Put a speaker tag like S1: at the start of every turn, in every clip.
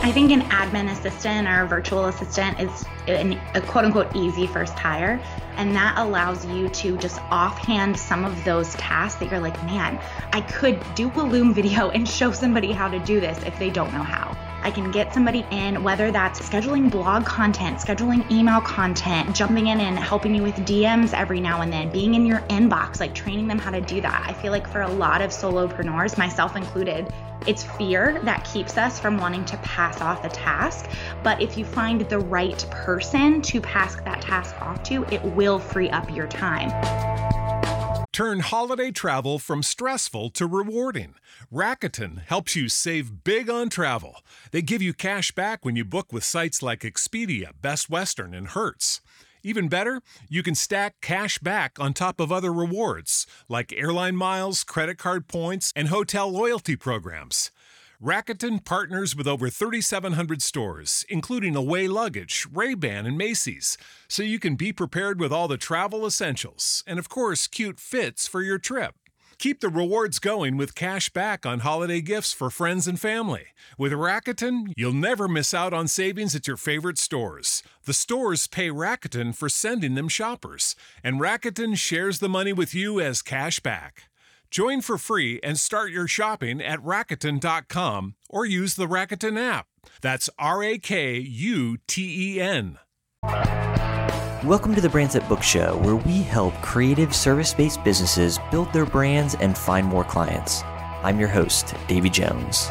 S1: I think an admin assistant or a virtual assistant is a quote unquote easy first hire. And that allows you to just offhand some of those tasks that you're like, man, I could do a Loom video and show somebody how to do this if they don't know how. I can get somebody in, whether that's scheduling blog content, scheduling email content, jumping in and helping you with DMs every now and then, being in your inbox, like training them how to do that. I feel like for a lot of solopreneurs, myself included, it's fear that keeps us from wanting to pass off a task. But if you find the right person to pass that task off to, it will free up your time.
S2: Turn holiday travel from stressful to rewarding. Rakuten helps you save big on travel. They give you cash back when you book with sites like Expedia, Best Western, and Hertz. Even better, you can stack cash back on top of other rewards, like airline miles, credit card points, and hotel loyalty programs. Rakuten partners with over 3,700 stores, including Away Luggage, Ray-Ban, and Macy's, so you can be prepared with all the travel essentials and, of course, cute fits for your trip. Keep the rewards going with cash back on holiday gifts for friends and family. With Rakuten, you'll never miss out on savings at your favorite stores. The stores pay Rakuten for sending them shoppers, and Rakuten shares the money with you as cash back. Join for free and start your shopping at Rakuten.com or use the Rakuten app. That's Rakuten.
S3: Welcome to the Brands That Book Show, where we help creative service-based businesses build their brands and find more clients. I'm your host, Davey Jones.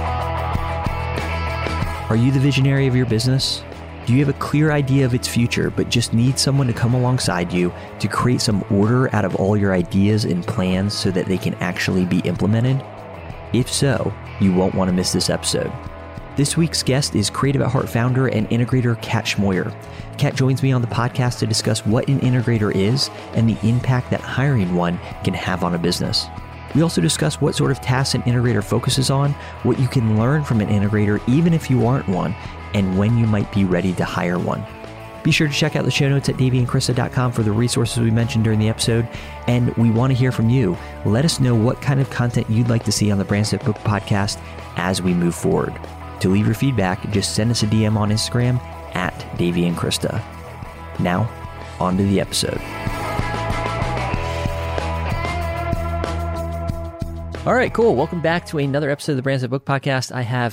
S3: Are you the visionary of your business? Do you have a clear idea of its future, but just need someone to come alongside you to create some order out of all your ideas and plans so that they can actually be implemented? If so, you won't want to miss this episode. This week's guest is Creative at Heart founder and integrator Kat Schmoyer. Kat joins me on the podcast to discuss what an integrator is and the impact that hiring one can have on a business. We also discuss what sort of tasks an integrator focuses on, what you can learn from an integrator even if you aren't one, and when you might be ready to hire one. Be sure to check out the show notes at daveyandkrista.com for the resources we mentioned during the episode. And we want to hear from you. Let us know what kind of content you'd like to see on the Brands That Book podcast as we move forward. To leave your feedback, just send us a DM on Instagram at daveyandkrista. Now, on to the episode. All right, cool. Welcome back to another episode of the Brands That Book podcast.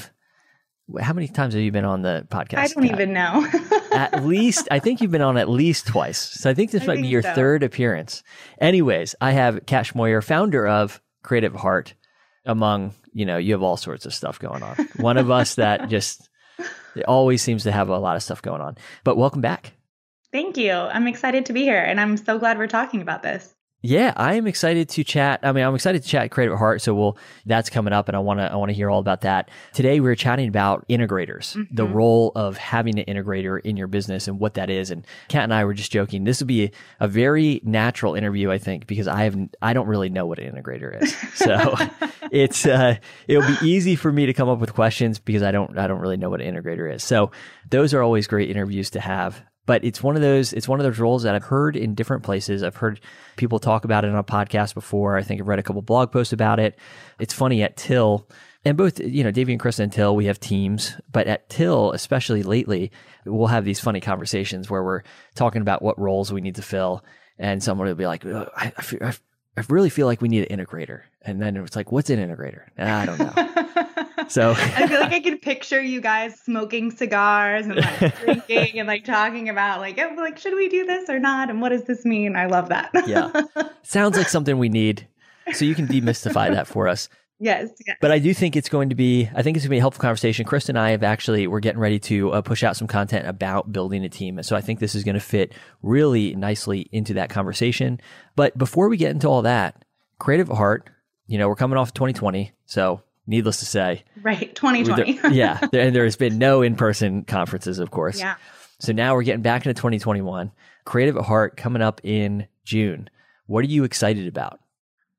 S3: How many times have you been on the podcast?
S1: I don't even know.
S3: At least, I think you've been on at least twice. So I think this might be your third appearance. Anyways, I have Kat Schmoyer, founder of Creative at Heart. Among, you have all sorts of stuff going on. One of us that just always seems to have a lot of stuff going on. But welcome back.
S1: Thank you. I'm excited to be here, and I'm so glad we're talking about this.
S3: Yeah, I am excited to chat. I'm excited to chat Creative at Heart. So that's coming up, and I want to hear all about that. Today, we're chatting about integrators, the role of having an integrator in your business and what that is. And Kat and I were just joking. This will be a very natural interview, I think, because I don't really know what an integrator is. So it'll be easy for me to come up with questions because I don't really know what an integrator is. So those are always great interviews to have. But it's one of those roles that I've heard in different places. I've heard people talk about it on a podcast before. I think I've read a couple blog posts about it. It's funny at Till, and both, Davey and Krista and Till, we have teams, but at Till, especially lately, we'll have these funny conversations where we're talking about what roles we need to fill. And someone will be like, I really feel like we need an integrator. And then it's like, what's an integrator? I don't know. So
S1: I feel like I could picture you guys smoking cigars and drinking and talking about should we do this or not? And what does this mean? I love that.
S3: Yeah. Sounds like something we need. So you can demystify that for us.
S1: Yes.
S3: But I do think it's going to be a helpful conversation. Chris and I we're getting ready to push out some content about building a team. And so I think this is going to fit really nicely into that conversation. But before we get into all that, Creative at Heart, we're coming off 2020. So needless to say.
S1: Right, 2020.
S3: There's been no in-person conferences, of course.
S1: Yeah.
S3: So now we're getting back into 2021. Creative at Heart coming up in June. What are you excited about?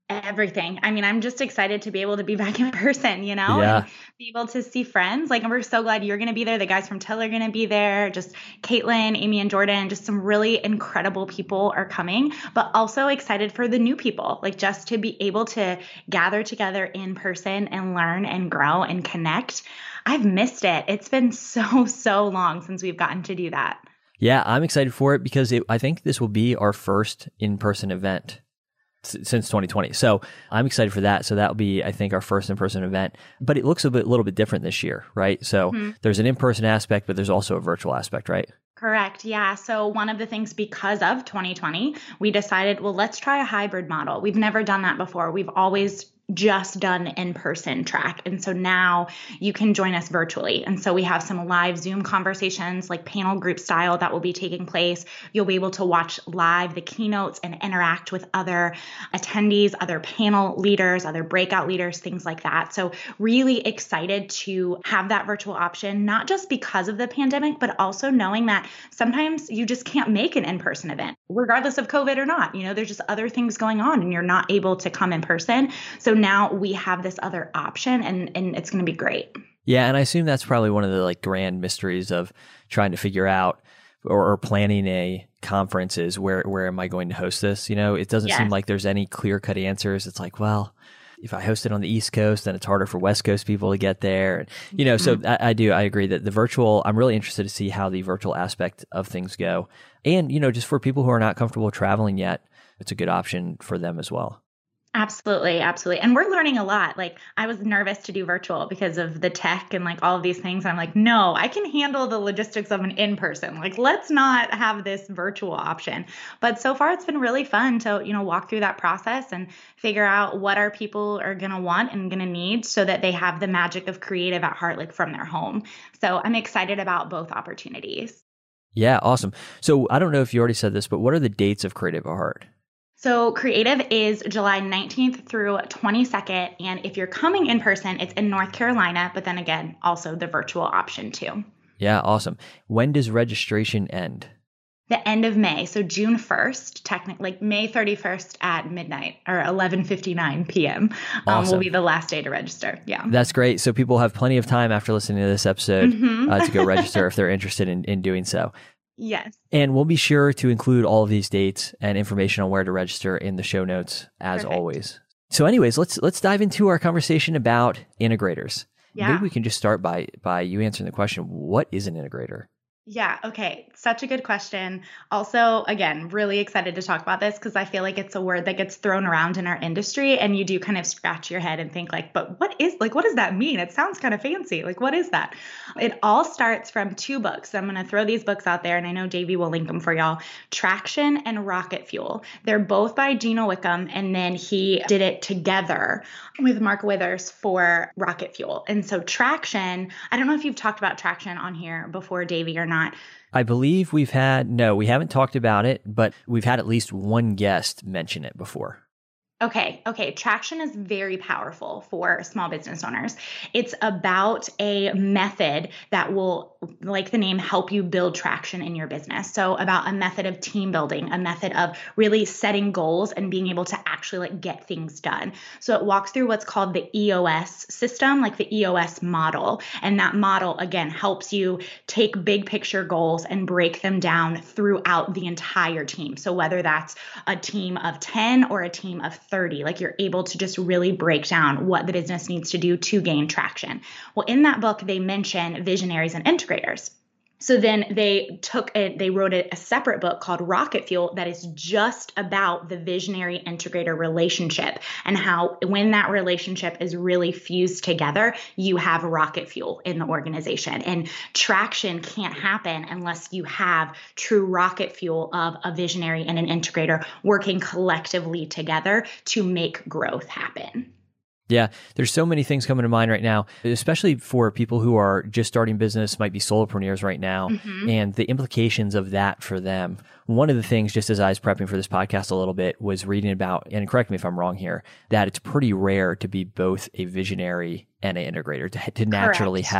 S1: Everything. I mean, I'm just excited to be able to be back in person, and be able to see friends. Like, we're so glad you're going to be there. The guys from Till are going to be there. Just Caitlin, Amy, and Jordan, just some really incredible people are coming, but also excited for the new people, like just to be able to gather together in person and learn and grow and connect. I've missed it. It's been so long since we've gotten to do that.
S3: Yeah, I'm excited for it because I think this will be our first in-person event since 2020. So I'm excited for that. So that'll be, I think, our first in-person event, but it looks little bit different this year, right? So there's an in-person aspect, but there's also a virtual aspect, right?
S1: Correct. Yeah. So one of the things, because of 2020, we decided, well, let's try a hybrid model. We've never done that before. We've always just done in-person track. And so now you can join us virtually. And so we have some live Zoom conversations, like panel group style, that will be taking place. You'll be able to watch live the keynotes and interact with other attendees, other panel leaders, other breakout leaders, things like that. So really excited to have that virtual option, not just because of the pandemic, but also knowing that sometimes you just can't make an in-person event, regardless of COVID or not. There's just other things going on and you're not able to come in person. So now we have this other option and it's going to be great.
S3: Yeah. And I assume that's probably one of the grand mysteries of trying to figure out or planning a conference is where am I going to host this? It doesn't seem like there's any clear cut answers. It's like, well, if I host it on the East Coast, then it's harder for West Coast people to get there. And, so I agree that the virtual, I'm really interested to see how the virtual aspect of things go. And, just for people who are not comfortable traveling yet, it's a good option for them as well.
S1: Absolutely. Absolutely. And we're learning a lot. Like, I was nervous to do virtual because of the tech and all of these things. I'm like, no, I can handle the logistics of an in-person. Let's not have this virtual option. But so far it's been really fun to, walk through that process and figure out what our people are going to want and going to need so that they have the magic of Creative at Heart, from their home. So I'm excited about both opportunities.
S3: Yeah. Awesome. So I don't know if you already said this, but what are the dates of Creative at Heart?
S1: So Creative is July 19th through 22nd. And if you're coming in person, it's in North Carolina, but then again, also the virtual option too.
S3: Yeah, awesome. When does registration end?
S1: The end of May. So June 1st, technically May 31st at midnight or 11:59 p.m.
S3: Awesome.
S1: Will be the last day to register. Yeah.
S3: That's great. So people have plenty of time after listening to this episode to go register if they're interested in doing so.
S1: Yes.
S3: And we'll be sure to include all of these dates and information on where to register in the show notes, as always. So anyways, let's dive into our conversation about integrators. Yeah. Maybe we can just start by you answering the question, what is an integrator?
S1: Yeah. Okay. Such a good question. Also, again, really excited to talk about this because I feel like it's a word that gets thrown around in our industry and you do kind of scratch your head and think but what does that mean? It sounds kind of fancy. What is that? It all starts from two books. I'm going to throw these books out there and I know Davey will link them for y'all. Traction and Rocket Fuel. They're both by Gino Wickham. And then he did it together with Mark Withers for Rocket Fuel. And so Traction, I don't know if you've talked about Traction on here before, Davey, or not.
S3: I believe we haven't talked about it, but we've had at least one guest mention it before.
S1: Okay. Traction is very powerful for small business owners. It's about a method that will, like the name, help you build traction in your business. So about a method of team building, a method of really setting goals and being able to actually get things done. So it walks through what's called the EOS system, the EOS model. And that model, again, helps you take big picture goals and break them down throughout the entire team. So whether that's a team of 10 or a team of 30, you're able to just really break down what the business needs to do to gain traction. Well, in that book, they mention visionaries and integrators. So then they wrote a separate book called Rocket Fuel that is just about the visionary integrator relationship and how when that relationship is really fused together, you have rocket fuel in the organization. And traction can't happen unless you have true rocket fuel of a visionary and an integrator working collectively together to make growth happen.
S3: Yeah, there's so many things coming to mind right now, especially for people who are just starting business, might be solopreneurs right now, and the implications of that for them. One of the things, just as I was prepping for this podcast a little bit, was reading about, and correct me if I'm wrong here, that it's pretty rare to be both a visionary and an integrator, to naturally have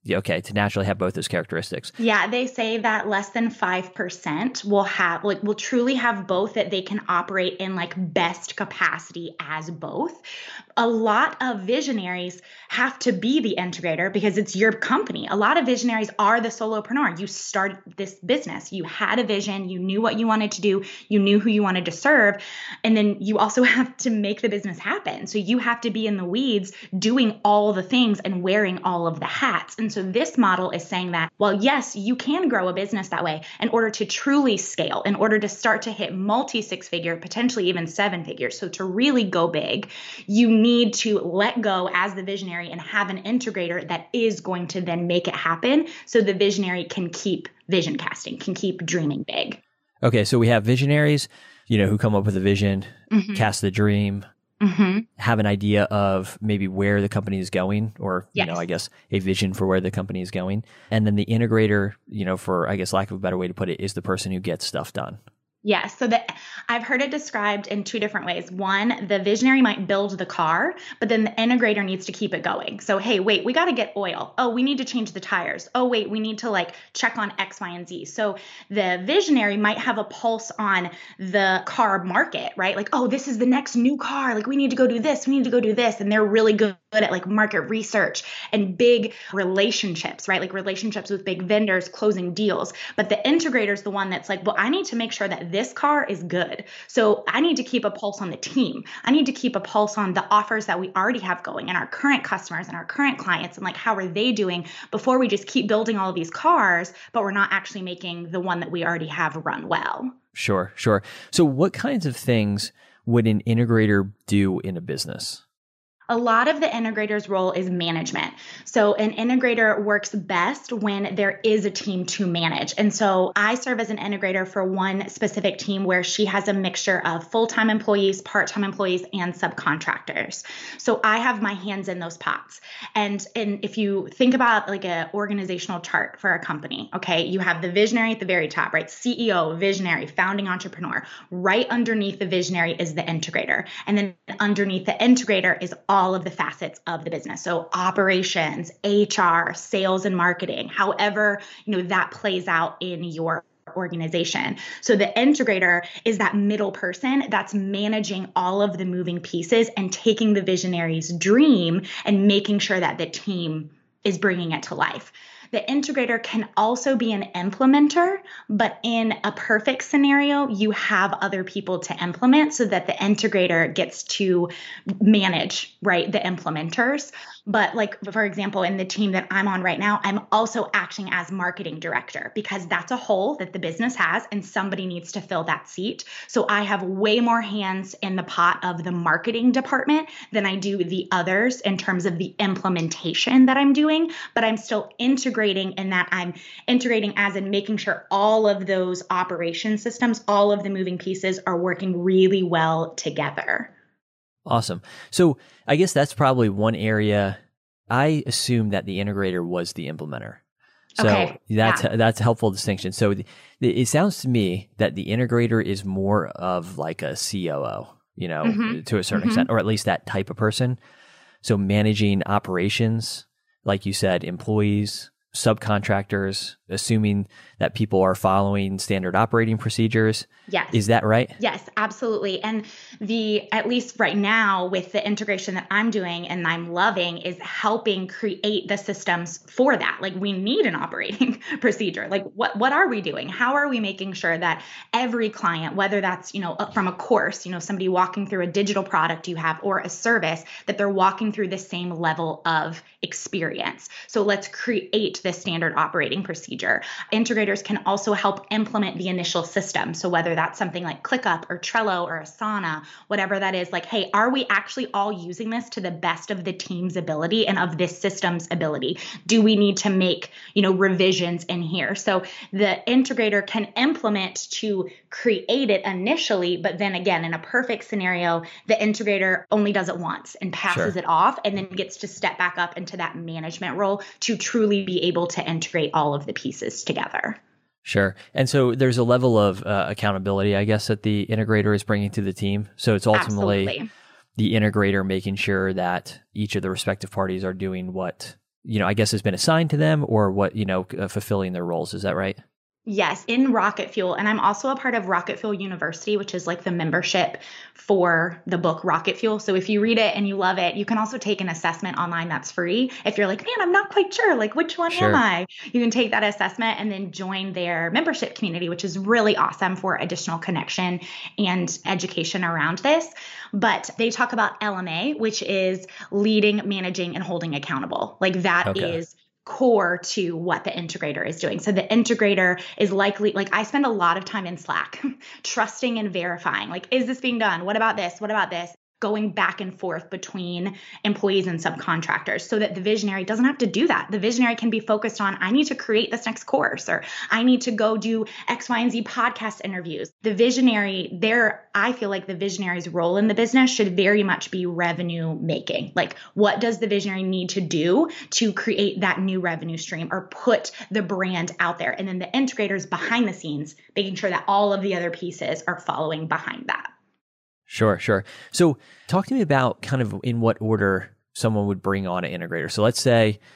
S3: Okay, to naturally have both those characteristics.
S1: Yeah, they say that less than 5% will truly have both, that they can operate in like best capacity as both. A lot of visionaries have to be the integrator because it's your company. A lot of visionaries are the solopreneur. You started this business, you had a vision, you knew what you wanted to do, you knew who you wanted to serve, and then you also have to make the business happen. So you have to be in the weeds doing all the things and wearing all of the hats. And so this model is saying that, well, yes, you can grow a business that way in order to truly scale, in order to start to hit multi-6-figure, potentially even 7 figures. So to really go big, you need to let go as the visionary and have an integrator that is going to then make it happen, so the visionary can keep vision casting, can keep dreaming big.
S3: Okay, so we have visionaries, who come up with a vision, cast the dream, have an idea of maybe where the company is going, or, I guess a vision for where the company is going. And then the integrator, for, I guess, lack of a better way to put it, is the person who gets stuff done.
S1: Yeah, so I've heard it described in 2 different ways. One, the visionary might build the car, but then the integrator needs to keep it going. So, hey, wait, we got to get oil. Oh, we need to change the tires. Oh, wait, we need to check on X, Y, and Z. So the visionary might have a pulse on the car market, right? Like, oh, this is the next new car. Like, we need to go do this. We need to go do this. And they're really good at market research and big relationships, right? Like relationships with big vendors, closing deals. But the integrator is the one that's like, well, I need to make sure that this car is good. So I need to keep a pulse on the team. I need to keep a pulse on the offers that we already have going and our current customers and our current clients, and how are they doing before we just keep building all of these cars, but we're not actually making the one that we already have run well.
S3: Sure. So what kinds of things would an integrator do in a business?
S1: A lot of the integrator's role is management. So an integrator works best when there is a team to manage. And so I serve as an integrator for one specific team where she has a mixture of full-time employees, part-time employees, and subcontractors. So I have my hands in those pots. And if you think about an organizational chart for a company, okay, you have the visionary at the very top, right? CEO, visionary, founding entrepreneur. Right underneath the visionary is the integrator. And then underneath the integrator is all of the facets of the business. So operations, HR, sales and marketing, however, that plays out in your organization. So the integrator is that middle person that's managing all of the moving pieces and taking the visionary's dream and making sure that the team is bringing it to life. The integrator can also be an implementer, but in a perfect scenario, you have other people to implement so that the integrator gets to manage, right, the implementers. But for example, in the team that I'm on right now, I'm also acting as marketing director because that's a hole that the business has and somebody needs to fill that seat. So I have way more hands in the pot of the marketing department than I do the others in terms of the implementation that I'm doing, but I'm still integrating in that I'm integrating as in making sure all of those operation systems, all of the moving pieces are working really well together.
S3: Awesome. So I guess that's probably one area. I assume that the integrator was the implementer. So
S1: okay.
S3: That's a helpful distinction. So it sounds to me that the integrator is more of like a COO, to a certain extent, or at least that type of person. So managing operations, like you said, employees, subcontractors, assuming that people are following standard operating procedures.
S1: Yes.
S3: Is that right?
S1: Yes, absolutely. And at least right now with the integration that I'm doing and I'm loving is helping create the systems for that. We need an operating procedure. What are we doing? How are we making sure that every client, whether that's, from a course, somebody walking through a digital product you have or a service, that they're walking through the same level of experience. So let's create this standard operating procedure. Integrators can also help implement the initial system. So whether that's something like ClickUp or Trello or Asana, whatever that is, hey, are we actually all using this to the best of the team's ability and of this system's ability? Do we need to make, revisions in here? So the integrator can implement to create it initially, but then again, in a perfect scenario, the integrator only does it once and passes it off and then gets to step back up into that management role to truly be able to integrate all of the pieces together.
S3: Sure. And so there's a level of accountability, I guess, that the integrator is bringing to the team. So it's ultimately the integrator making sure that each of the respective parties are doing what I guess has been assigned to them or what, fulfilling their roles. Is that right?
S1: Yes, in Rocket Fuel. And I'm also a part of Rocket Fuel University, which is like the membership for the book Rocket Fuel. So if you read it and you love it, you can also take an assessment online that's free. If you're like, man, I'm not quite sure, like which one am I? You can take that assessment and then join their membership community, which is really awesome for additional connection and education around this. But they talk about LMA, which is leading, managing, and holding accountable. Like that is core to what the integrator is doing. So the integrator is likely, like I spend a lot of time in Slack, trusting and verifying, like, is this being done? What about this? What about this? Going back and forth between employees and subcontractors so that the visionary doesn't have to do that. The visionary can be focused on, I need to create this next course, or I need to go do X, Y, and Z podcast interviews. The visionary there, I feel like the visionary's role in the business should very much be revenue making. Like, what does the visionary need to do to create that new revenue stream or put the brand out there? And then the integrators behind the scenes, making sure that all of the other pieces are following behind that.
S3: Sure. So talk to me about kind of in what order someone would bring on an integrator. So let's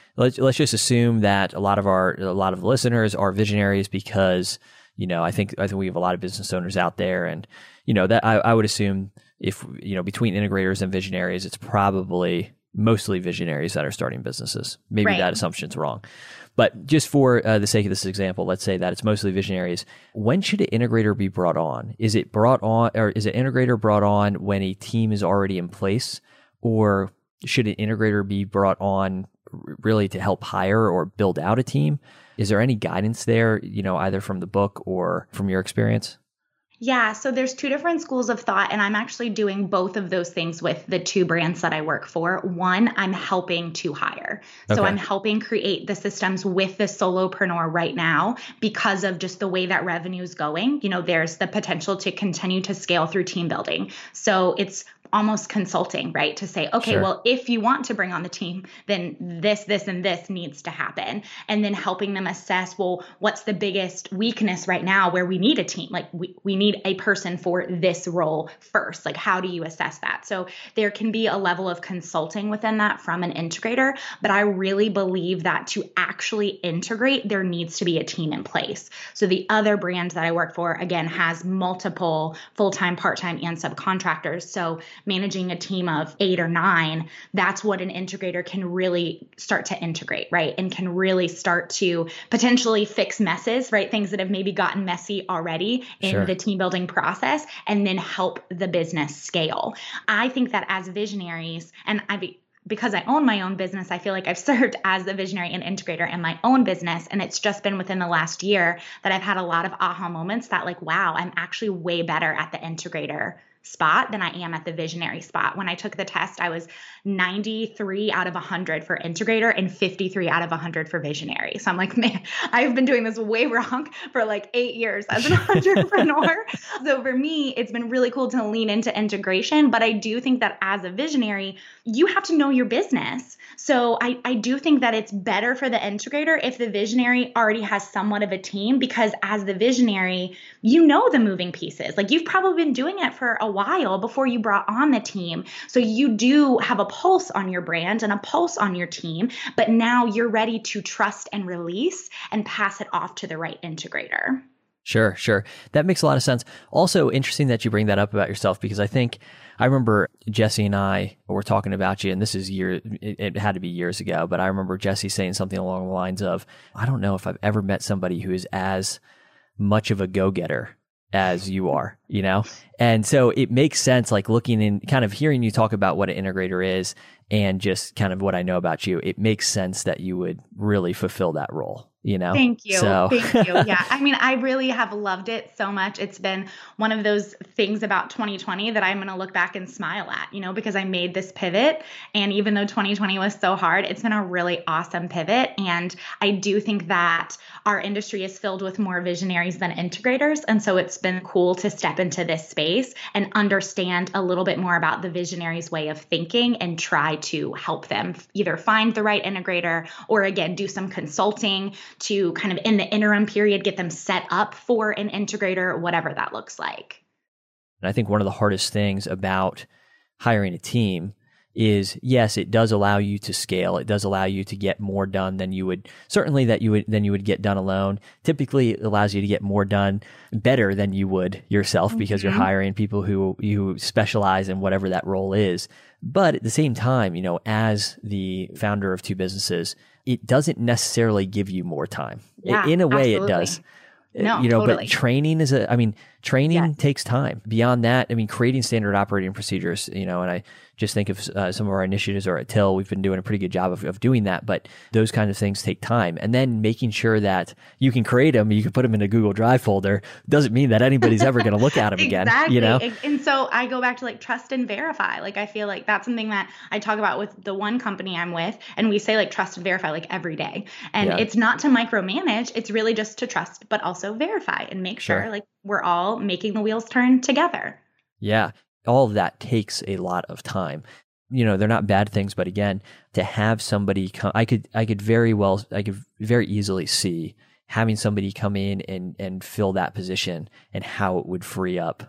S3: just assume that a lot of the listeners are visionaries because, I think we have a lot of business owners out there, and, that I would assume if, between integrators and visionaries, it's probably mostly visionaries that are starting businesses. Maybe that assumption's wrong. But just for the sake of this example, let's say that it's mostly visionaries. When should an integrator be brought on? Is it integrator brought on when a team is already in place, or should an integrator be brought on really to help hire or build out a team? Is there any guidance there, either from the book or from your experience?
S1: Yeah, so there's two different schools of thought, and I'm actually doing both of those things with the two brands that I work for. One, I'm helping to hire. So I'm helping create the systems with the solopreneur right now because of just the way that revenue is going. There's the potential to continue to scale through team building. So it's almost consulting, right? To say, okay, well, if you want to bring on the team, then this, and this needs to happen. And then helping them assess, well, what's the biggest weakness right now where we need a team? Like we need a person for this role first. Like, how do you assess that? So there can be a level of consulting within that from an integrator, but I really believe that to actually integrate, there needs to be a team in place. So the other brand that I work for, again, has multiple full-time, part-time, and subcontractors. So managing a team of 8 or 9, that's what an integrator can really start to integrate, right? And can really start to potentially fix messes, right? Things that have maybe gotten messy already in the team building process, and then help the business scale. I think that as visionaries, and because I own my own business, I feel like I've served as a visionary and integrator in my own business. And it's just been within the last year that I've had a lot of aha moments that, like, wow, I'm actually way better at the integrator spot than I am at the visionary spot. When I took the test, I was 93 out of 100 for integrator and 53 out of 100 for visionary. So I'm like, man, I've been doing this way wrong for like 8 years as an entrepreneur. So for me, it's been really cool to lean into integration. But I do think that as a visionary, you have to know your business. So I do think that it's better for the integrator if the visionary already has somewhat of a team, because as the visionary, you know the moving pieces. Like, you've probably been doing it for a while before you brought on the team. So you do have a pulse on your brand and a pulse on your team, but now you're ready to trust and release and pass it off to the right integrator.
S3: Sure. That makes a lot of sense. Also interesting that you bring that up about yourself, because I remember Jesse and I were talking about you, and this is it had to be years ago, but I remember Jesse saying something along the lines of, I don't know if I've ever met somebody who is as much of a go-getter as you are, And so it makes sense, like looking in, kind of hearing you talk about what an integrator is and just kind of what I know about you, it makes sense that you would really fulfill that role.
S1: Thank you. Thank you. Yeah. I mean, I really have loved it so much. It's been one of those things about 2020 that I'm going to look back and smile at, because I made this pivot. And even though 2020 was so hard, it's been a really awesome pivot. And I do think that our industry is filled with more visionaries than integrators. And so it's been cool to step into this space and understand a little bit more about the visionaries' way of thinking and try to help them either find the right integrator or, again, do some consulting to kind of in the interim period, get them set up for an integrator, whatever that looks like.
S3: And I think one of the hardest things about hiring a team is, yes, it does allow you to scale. It does allow you to get more done than you would get done alone. Typically, it allows you to get more done better than you would yourself because you're hiring people who specialize in whatever that role is. But at the same time, as the founder of two businesses, it doesn't necessarily give you more time.
S1: Yeah,
S3: in a way,
S1: absolutely.
S3: It does.
S1: No, totally.
S3: But training takes time. Beyond that, creating standard operating procedures, and I just think of some of our initiatives or at Till, we've been doing a pretty good job of doing that, but those kind of things take time. And then making sure that you can create them, you can put them in a Google Drive folder, doesn't mean that anybody's ever going to look at them
S1: exactly.
S3: again,
S1: And so I go back to trust and verify. I feel like that's something that I talk about with the one company I'm with, and we say trust and verify every day. And it's not to micromanage, it's really just to trust, but also verify and make sure we're all making the wheels turn together.
S3: Yeah. All of that takes a lot of time. They're not bad things, but again, to have somebody come, I could very easily see having somebody come in and fill that position and how it would free up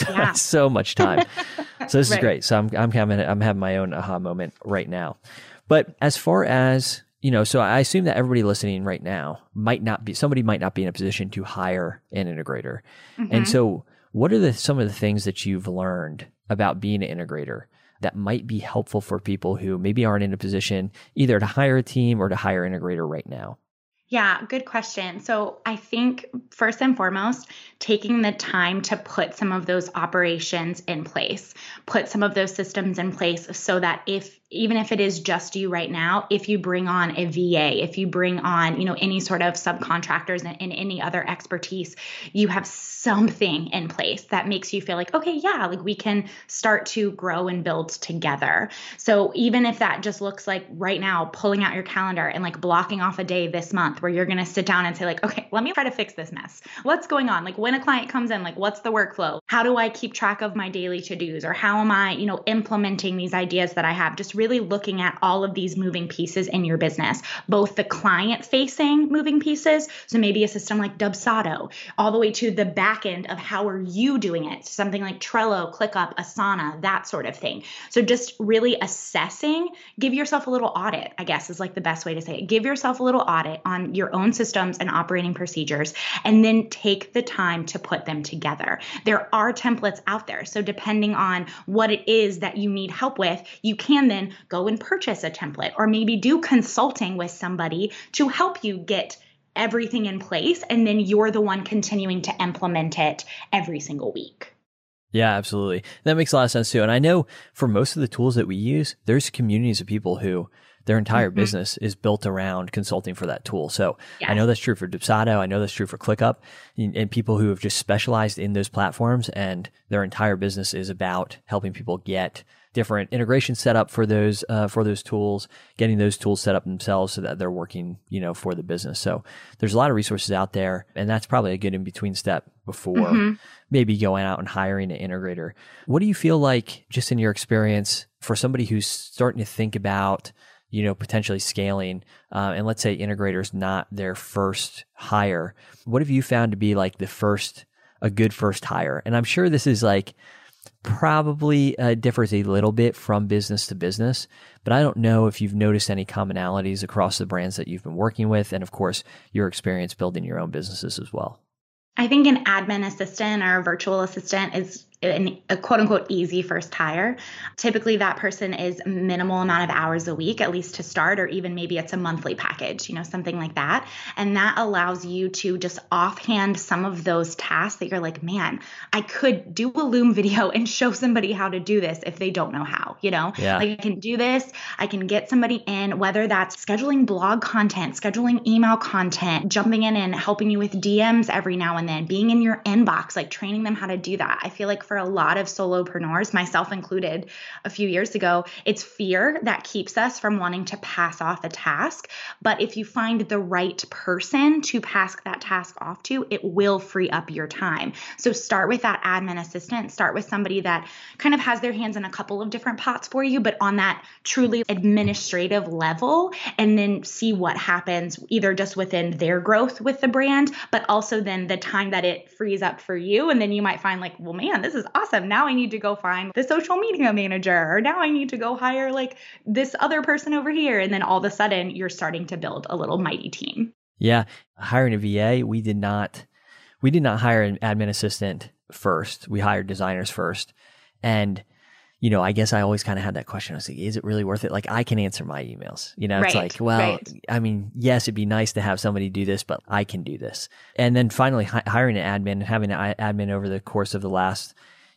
S3: so much time. So this is great. So I'm having my own aha moment right now. But as far as, so I assume that everybody listening right now might not be in a position to hire an integrator. Mm-hmm. And so what are some of the things that you've learned about being an integrator that might be helpful for people who maybe aren't in a position either to hire a team or to hire an integrator right now?
S1: Yeah, good question. So I think first and foremost, taking the time to put some of those operations in place, put some of those systems in place so that even if it is just you right now, if you bring on a VA, if you bring on, any sort of subcontractors and any other expertise, you have something in place that makes you feel okay, yeah, we can start to grow and build together. So even if that just looks like right now, pulling out your calendar and blocking off a day this month where you're going to sit down and say okay, let me try to fix this mess. What's going on? When a client comes in, what's the workflow? How do I keep track of my daily to-dos? Or how am I, implementing these ideas that I have? Just really looking at all of these moving pieces in your business, both the client-facing moving pieces, so maybe a system like Dubsado, all the way to the back end of how are you doing it, something like Trello, ClickUp, Asana, that sort of thing. So just really assessing, give yourself a little audit, I guess is the best way to say it. Give yourself a little audit on your own systems and operating procedures, and then take the time to put them together. There are templates out there. So depending on what it is that you need help with, you can then go and purchase a template or maybe do consulting with somebody to help you get everything in place. And then you're the one continuing to implement it every single week.
S3: Yeah, absolutely. That makes a lot of sense too. And I know for most of the tools that we use, there's communities of people who their entire business is built around consulting for that tool. So I know that's true for Dubsado. I know that's true for ClickUp, and people who have just specialized in those platforms, and their entire business is about helping people get different integration set up for those tools, getting those tools set up themselves so that they're working, for the business. So there's a lot of resources out there, and that's probably a good in-between step before maybe going out and hiring an integrator. What do you feel like, just in your experience, for somebody who's starting to think about potentially scaling, and let's say integrator's not their first hire, what have you found to be a good first hire? And I'm sure this is probably differs a little bit from business to business, but I don't know if you've noticed any commonalities across the brands that you've been working with, and of course, your experience building your own businesses as well.
S1: I think an admin assistant or a virtual assistant is a quote unquote easy first hire. Typically that person is minimal amount of hours a week, at least to start, or even maybe it's a monthly package, something like that. And that allows you to just offhand some of those tasks that you're man, I could do a Loom video and show somebody how to do this if they don't know how, I can do this. I can get somebody in, whether that's scheduling blog content, scheduling email content, jumping in and helping you with DMs every now and then, being in your inbox, training them how to do that. I feel for a lot of solopreneurs, myself included a few years ago, it's fear that keeps us from wanting to pass off a task. But if you find the right person to pass that task off to, it will free up your time. So start with that admin assistant, start with somebody that kind of has their hands in a couple of different pots for you, but on that truly administrative level, and then see what happens either just within their growth with the brand, but also then the time that it frees up for you. And then you might find well, man, this this is awesome. Now I need to go find the social media manager, or now I need to go hire like this other person over here. And then all of a sudden you're starting to build a little mighty team.
S3: Yeah. Hiring a VA, we did not hire an admin assistant first. We hired designers first. And, I guess I always kind of had that question. I was like, is it really worth it? Like, I can answer my emails. It's like, well, I mean, yes, it'd be nice to have somebody do this, but I can do this. And then finally hiring an admin and having an admin over the course of the last,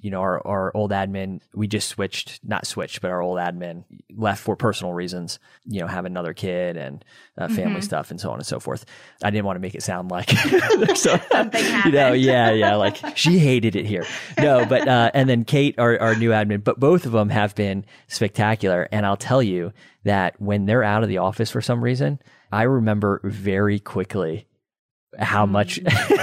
S3: our old admin, we just not switched, but our old admin left for personal reasons, have another kid and family stuff and so on and so forth. I didn't want to make it sound like
S1: something happened.
S3: Like she hated it here. No, but, and then Kate, our new admin, but both of them have been spectacular. And I'll tell you that when they're out of the office for some reason, I remember very quickly how much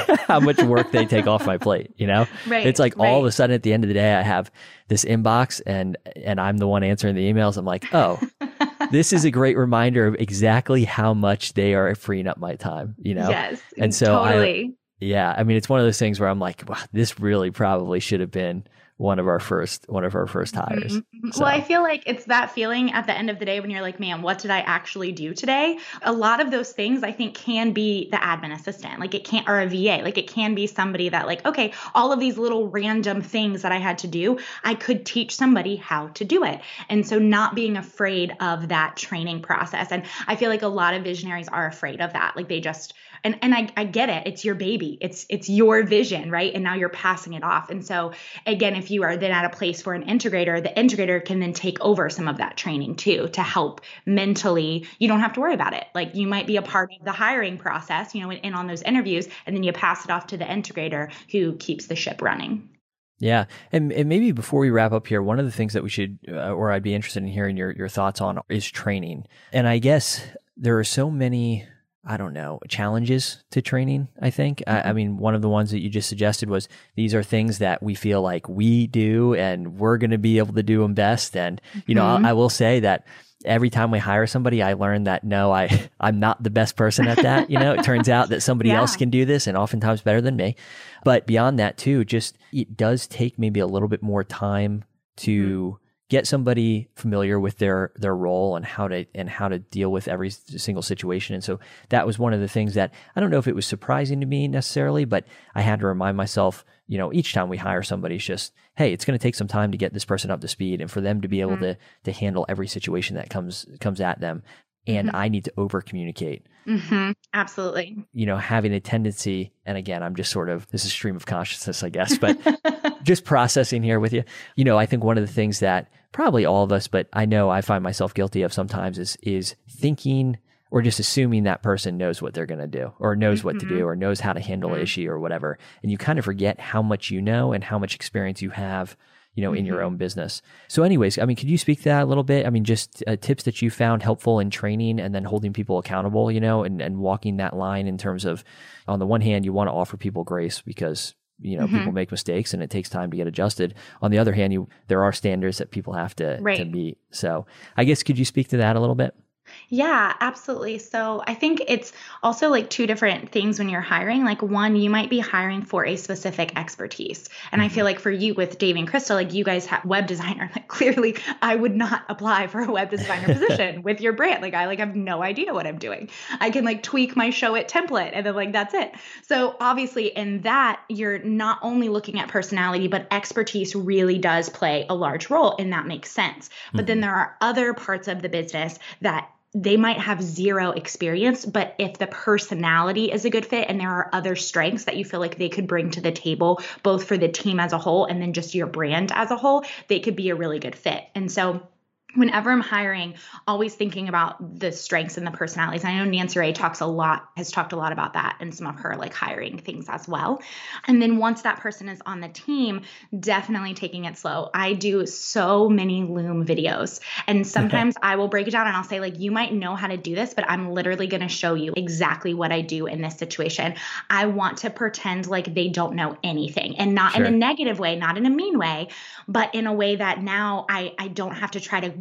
S3: work they take off my plate,
S1: Right,
S3: it's like all of a sudden at the end of the day, I have this inbox and I'm the one answering the emails. I'm like, oh, this is a great reminder of exactly how much they are freeing up my time,
S1: Yes.
S3: And so
S1: totally.
S3: I mean, it's one of those things where I'm like, wow, this really probably should have been one of our first hires.
S1: Mm-hmm.
S3: So.
S1: Well, I feel like it's that feeling at the end of the day when you're like, man, what did I actually do today? A lot of those things I think can be the admin assistant, like it can't, or a VA, like it can be somebody that like, okay, all of these little random things that I had to do, I could teach somebody how to do it. And so not being afraid of that training process. And I feel like a lot of visionaries are afraid of that. Like they just, and I get it. It's your baby. It's your vision, right? And now you're passing it off. And so again, if you are then at a place for an integrator, the integrator can then take over some of that training too, to help mentally. You don't have to worry about it. Like you might be a part of the hiring process, and on those interviews, and then you pass it off to the integrator who keeps the ship running.
S3: Yeah. And maybe before we wrap up here, one of the things that we should, or I'd be interested in hearing your thoughts on is training. And I guess there are so many, I don't know, challenges to training, I think. I mean, one of the ones that you just suggested was these are things that we feel like we do and we're going to be able to do them best. And, I will say that every time we hire somebody, I learn that no, I'm not the best person at that. It turns out that somebody else can do this and oftentimes better than me. But beyond that too, just it does take maybe a little bit more time to get somebody familiar with their role and how to deal with every single situation. And so that was one of the things that I don't know if it was surprising to me necessarily, but I had to remind myself, each time we hire somebody, it's just, hey, it's going to take some time to get this person up to speed and for them to be able to handle every situation that comes at them. And I need to over communicate.
S1: Mm-hmm. Absolutely.
S3: Having a tendency, and again, I'm just sort of, this is stream of consciousness, I guess, but just processing here with you. I think one of the things that probably all of us, but I know I find myself guilty of sometimes is thinking or just assuming that person knows what they're going to do or knows what to do or knows how to handle an issue or whatever. And you kind of forget how much you know and how much experience you have in your own business. So anyways, I mean, could you speak to that a little bit? I mean, just tips that you found helpful in training and then holding people accountable, and walking that line in terms of, on the one hand, you want to offer people grace because, people make mistakes and it takes time to get adjusted. On the other hand, there are standards that people have to meet. So I guess, could you speak to that a little bit?
S1: Yeah, absolutely. So I think it's also like two different things when you're hiring. Like one, you might be hiring for a specific expertise. And I feel like for you with Dave and Crystal, like you guys have web designer, like clearly I would not apply for a web designer position with your brand. Like I have no idea what I'm doing. I can like tweak my show it template and then like, that's it. So obviously in that, you're not only looking at personality, but expertise really does play a large role, and that makes sense. But then there are other parts of the business that they might have zero experience, but if the personality is a good fit and there are other strengths that you feel like they could bring to the table, both for the team as a whole and then just your brand as a whole, they could be a really good fit. And so whenever I'm hiring, always thinking about the strengths and the personalities. I know Nancy Ray has talked a lot about that in some of her like hiring things as well. And then once that person is on the team, definitely taking it slow. I do so many Loom videos, and sometimes I will break it down and I'll say like, you might know how to do this, but I'm literally going to show you exactly what I do in this situation. I want to pretend like they don't know anything, and not in a negative way, not in a mean way, but in a way that now I don't have to try to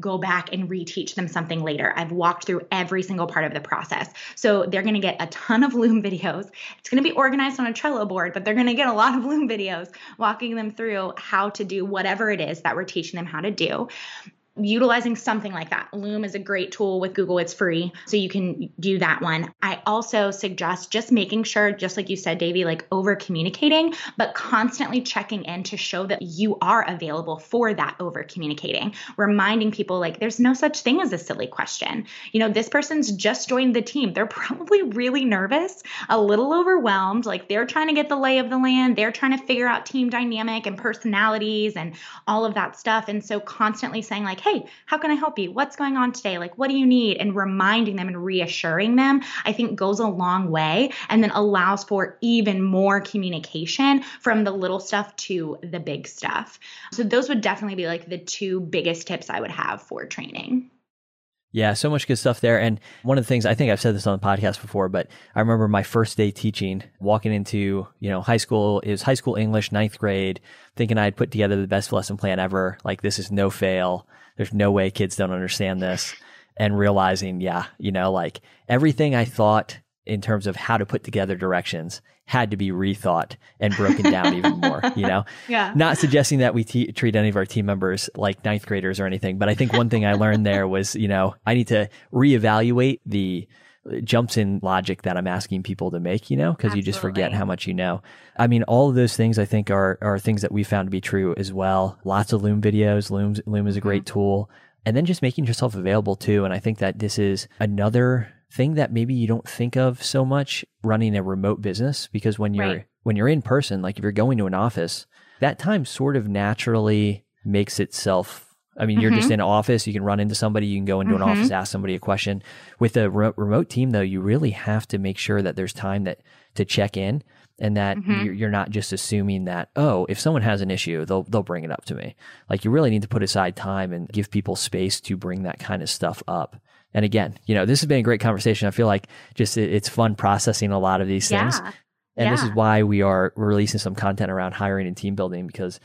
S1: go back and reteach them something later. I've walked through every single part of the process. So they're going to get a ton of Loom videos. It's going to be organized on a Trello board, but they're going to get a lot of Loom videos walking them through how to do whatever it is that we're teaching them how to do. Utilizing something like that. Loom is a great tool with Google. It's free, so you can do that one. I also suggest just making sure, just like you said, Davey, like over communicating, but constantly checking in to show that you are available for that over communicating. Reminding people like there's no such thing as a silly question. You know, this person's just joined the team. They're probably really nervous, a little overwhelmed. Like they're trying to get the lay of the land. They're trying to figure out team dynamic and personalities and all of that stuff. And so constantly saying like, hey, how can I help you? What's going on today? Like, what do you need? And reminding them and reassuring them, I think goes a long way and then allows for even more communication from the little stuff to the big stuff. So those would definitely be like the two biggest tips I would have for training.
S3: Yeah, so much good stuff there. And one of the things, I think I've said this on the podcast before, but I remember my first day teaching, walking into, high school, it was high school English, 9th grade, thinking I'd put together the best lesson plan ever. Like, this is no fail. There's no way kids don't understand this. And realizing, like everything I thought in terms of how to put together directions had to be rethought and broken down even more,
S1: Yeah.
S3: Not suggesting that we treat any of our team members like 9th graders or anything, but I think one thing I learned there was, I need to reevaluate the jumps in logic that I'm asking people to make, because you just forget how much you know. I mean, all of those things I think are things that we found to be true as well. Lots of Loom videos. Loom is a great tool. And then just making yourself available too. And I think that this is another thing that maybe you don't think of so much running a remote business, because when you're in person, like if you're going to an office, that time sort of naturally makes itself. I mean, you're just in an office, you can run into somebody, you can go into an office, ask somebody a question. With a remote team though, you really have to make sure that there's time to check in, and that you're not just assuming that, oh, if someone has an issue, they'll bring it up to me. Like, you really need to put aside time and give people space to bring that kind of stuff up. And again, this has been a great conversation. I feel like just it's fun processing a lot of these things. And this is why we're releasing some content around hiring and team building, because,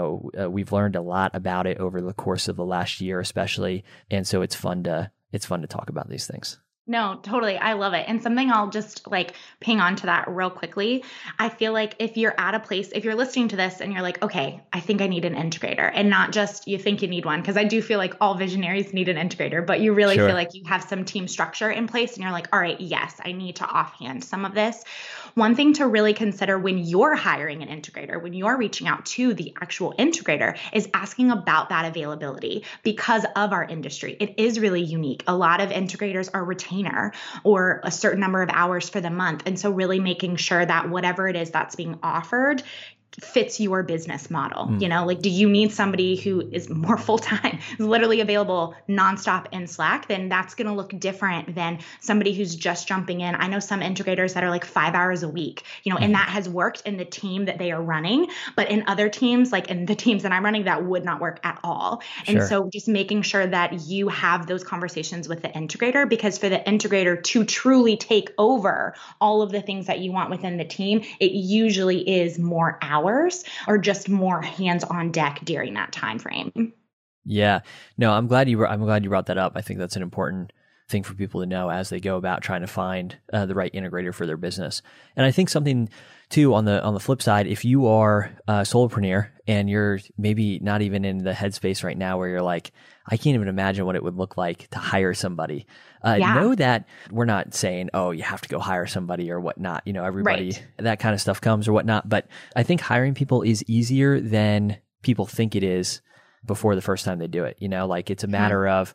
S3: we've learned a lot about it over the course of the last year, especially. And so it's fun to talk about these things.
S1: No, totally. I love it. And something I'll just ping on to that real quickly. I feel like if you're at a place, if you're listening to this and you're like, okay, I think I need an integrator, and not just you think you need one, because I do feel like all visionaries need an integrator, but you really feel like you have some team structure in place and you're like, all right, yes, I need to offhand some of this. One thing to really consider when you're hiring an integrator, when you're reaching out to the actual integrator, is asking about that availability, because of our industry. It is really unique. A lot of integrators are retainer or a certain number of hours for the month. And so really making sure that whatever it is that's being offered fits your business model. Do you need somebody who is more full-time, is literally available nonstop in Slack? Then that's going to look different than somebody who's just jumping in. I know some integrators that are 5 hours a week, and that has worked in the team that they are running, but in other teams, like in the teams that I'm running, that would not work at all. And so just making sure that you have those conversations with the integrator, because for the integrator to truly take over all of the things that you want within the team, it usually is more hours or just more hands on deck during that time frame.
S3: Yeah, no, I'm glad you brought that up. I think that's an important thing for people to know as they go about trying to find the right integrator for their business. And I think something too on the flip side, if you are a solopreneur and you're maybe not even in the headspace right now where you're like, I can't even imagine what it would look like to hire somebody. Know that we're not saying, oh, you have to go hire somebody or whatnot. Everybody, that kind of stuff comes or whatnot. But I think hiring people is easier than people think it is before the first time they do it. It's a matter of,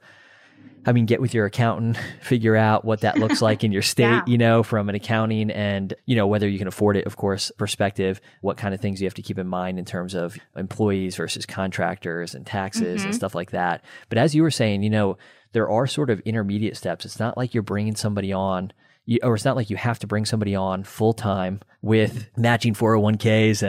S3: get with your accountant, figure out what that looks like in your state, from an accounting and, whether you can afford it, of course, perspective, what kind of things you have to keep in mind in terms of employees versus contractors and taxes and stuff like that. But as you were saying, there are sort of intermediate steps. It's not like you're bringing somebody on, or it's not like you have to bring somebody on full time with matching 401ks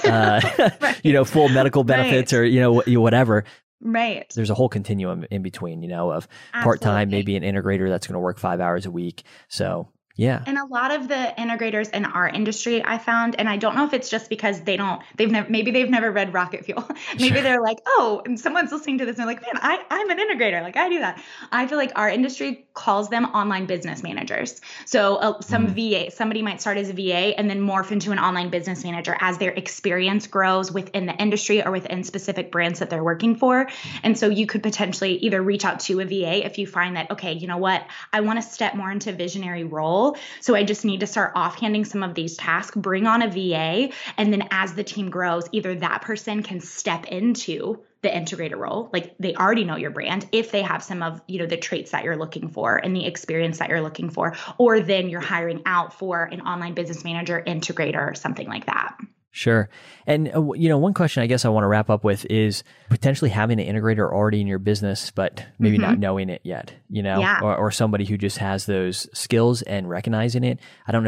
S3: and, full medical benefits or, whatever.
S1: Right.
S3: There's a whole continuum in between, of part-time, maybe an integrator that's going to work 5 hours a week. So Yeah.
S1: And a lot of the integrators in our industry, I found, and I don't know if it's just because maybe they've never read Rocket Fuel. Maybe they're like, oh, and someone's listening to this and they're like, man, I'm an integrator. Like I do that. I feel like our industry calls them online business managers. So VA, somebody might start as a VA and then morph into an online business manager as their experience grows within the industry or within specific brands that they're working for. And so you could potentially either reach out to a VA if you find that, okay, you know what, I want to step more into visionary role. So I just need to start offhanding some of these tasks, bring on a VA. And then as the team grows, either that person can step into the integrator role, like they already know your brand, if they have some of, the traits that you're looking for and the experience that you're looking for, or then you're hiring out for an online business manager, integrator, or something like that.
S3: Sure. And, one question I guess I want to wrap up with is potentially having an integrator already in your business, but maybe not knowing it yet,
S1: Yeah.
S3: or somebody who just has those skills and recognizing it. I don't know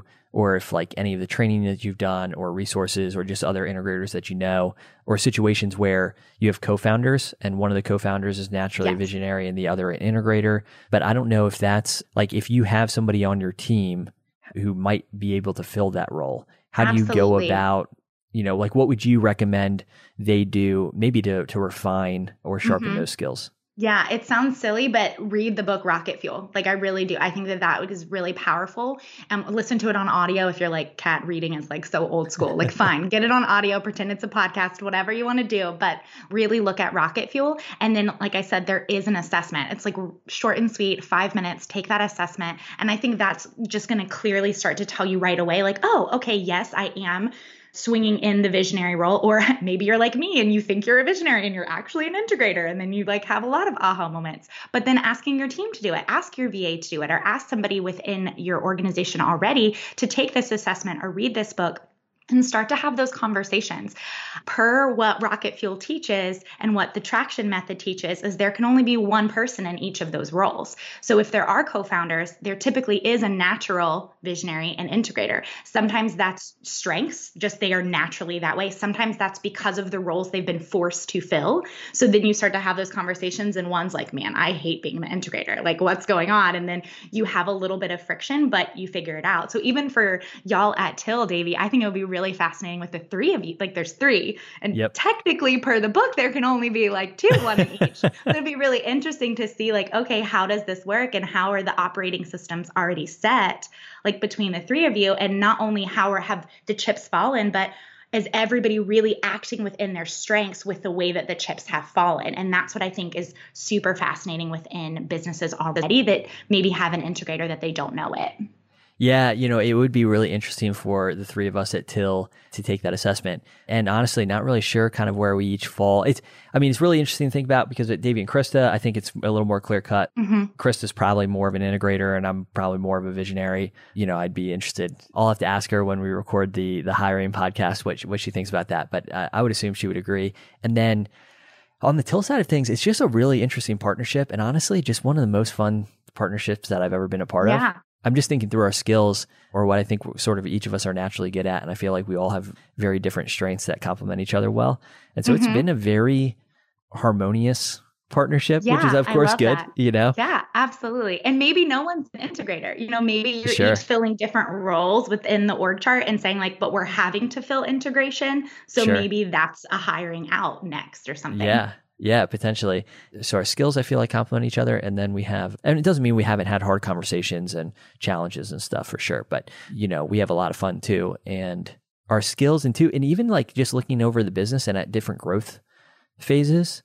S3: if like any of the training that you've done or resources or just other integrators that you know, or situations where you have co-founders and one of the co-founders is naturally a visionary and the other an integrator. But I don't know if that's like, if you have somebody on your team who might be able to fill that role. How do you go about, like what would you recommend they do maybe to refine or sharpen those skills?
S1: Yeah, it sounds silly, but read the book Rocket Fuel. Like I really do. I think that is really powerful. Listen to it on audio if you're like, Kat, reading is like so old school. Like fine, get it on audio, pretend it's a podcast, whatever you want to do, but really look at Rocket Fuel. And then, like I said, there is an assessment. It's like short and sweet, 5 minutes, take that assessment. And I think that's just going to clearly start to tell you right away, like, oh, okay, yes, I am swinging in the visionary role. Or maybe you're like me and you think you're a visionary and you're actually an integrator. And then you like have a lot of aha moments, but then asking your team to do it, ask your VA to do it, or ask somebody within your organization already to take this assessment or read this book and start to have those conversations. Per what Rocket Fuel teaches and what the traction method teaches is there can only be one person in each of those roles. So if there are co-founders, there typically is a natural visionary and integrator. Sometimes that's strengths, just they are naturally that way. Sometimes that's because of the roles they've been forced to fill. So then you start to have those conversations and one's like, man, I hate being the integrator. Like what's going on? And then you have a little bit of friction, but you figure it out. So even for y'all at Till, Davey, I think it would be really fascinating with the three of you. Like there's three. And technically per the book, there can only be like two, one in each. So it'd be really interesting to see like, okay, how does this work? And how are the operating systems already set like between the three of you? And not only have the chips fallen, but is everybody really acting within their strengths with the way that the chips have fallen? And that's what I think is super fascinating within businesses already that maybe have an integrator that they don't know it.
S3: Yeah, it would be really interesting for the three of us at Till to take that assessment. And honestly, not really sure kind of where we each fall. It's really interesting to think about because at Davey and Krista, I think it's a little more clear cut. Krista's probably more of an integrator and I'm probably more of a visionary. I'd be interested. I'll have to ask her when we record the hiring podcast, what she thinks about that. But I would assume she would agree. And then on the Till side of things, it's just a really interesting partnership. And honestly, just one of the most fun partnerships that I've ever been a part of. I'm just thinking through our skills or what I think sort of each of us are naturally good at. And I feel like we all have very different strengths that complement each other well. And so it's been a very harmonious partnership, which is of course good,
S1: that. Yeah, absolutely. And maybe no one's an integrator, maybe you're each filling different roles within the org chart and saying like, but we're having to fill integration. So maybe that's a hiring out next or something.
S3: Yeah, potentially. So our skills, I feel like complement each other. And then and it doesn't mean we haven't had hard conversations and challenges and stuff for sure. But, we have a lot of fun too. And our skills and even like just looking over the business and at different growth phases,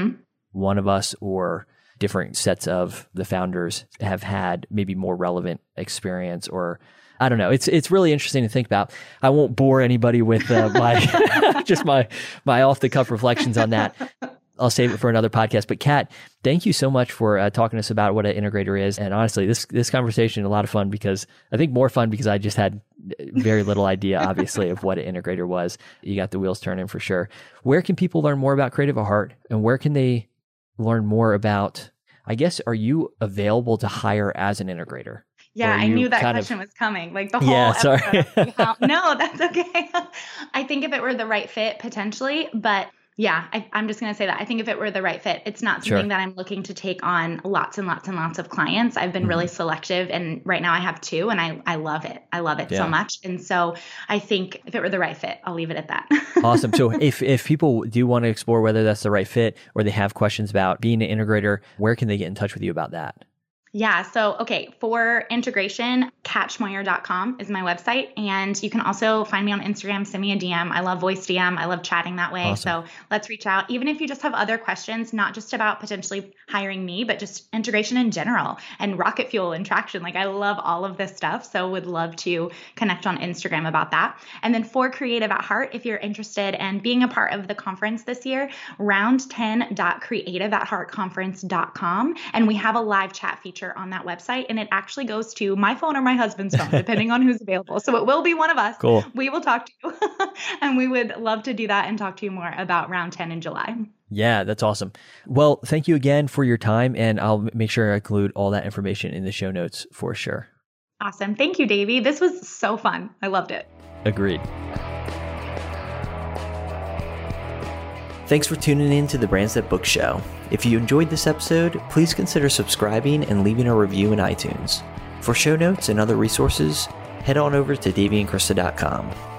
S3: one of us or different sets of the founders have had maybe more relevant experience or I don't know. It's really interesting to think about. I won't bore anybody with my just my off the cuff reflections on that. I'll save it for another podcast. But Kat, thank you so much for talking to us about what an integrator is. And honestly, this conversation a lot of fun because I think more fun because I just had very little idea, obviously, of what an integrator was. You got the wheels turning for sure. Where can people learn more about Creative at Heart, and where can they learn more about? I guess, are you available to hire as an integrator?
S1: Yeah, I knew that question was coming. Like the whole
S3: sorry.
S1: No, that's okay. I think if it were the right fit, potentially, but Yeah, I'm just going to say that. I think if it were the right fit, it's not something that I'm looking to take on lots and lots and lots of clients. I've been really selective, and right now I have 2, and I love it. I love it so much. And so I think if it were the right fit, I'll leave it at that.
S3: Awesome. So if people do want to explore whether that's the right fit or they have questions about being an integrator, where can they get in touch with you about that?
S1: Yeah. So, okay. For integration, katchmoyer.com is my website. And you can also find me on Instagram, send me a DM. I love voice DM. I love chatting that way.
S3: Awesome.
S1: So let's reach out. Even if you just have other questions, not just about potentially hiring me, but just integration in general and rocket fuel and traction. Like I love all of this stuff. So would love to connect on Instagram about that. And then for Creative at Heart, if you're interested in being a part of the conference this year, round10.creativeatheartconference.com. And we have a live chat feature on that website, and it actually goes to my phone or my husband's phone, depending on who's available. So it will be one of us.
S3: Cool.
S1: We will talk to you, and we would love to do that and talk to you more about Round 10 in July.
S3: Yeah, that's awesome. Well, thank you again for your time, and I'll make sure I include all that information in the show notes for sure.
S1: Awesome. Thank you, Davey. This was so fun. I loved it.
S3: Agreed. Thanks for tuning in to the Brands That Book Show. If you enjoyed this episode, please consider subscribing and leaving a review in iTunes. For show notes and other resources, head on over to daveyandkrista.com.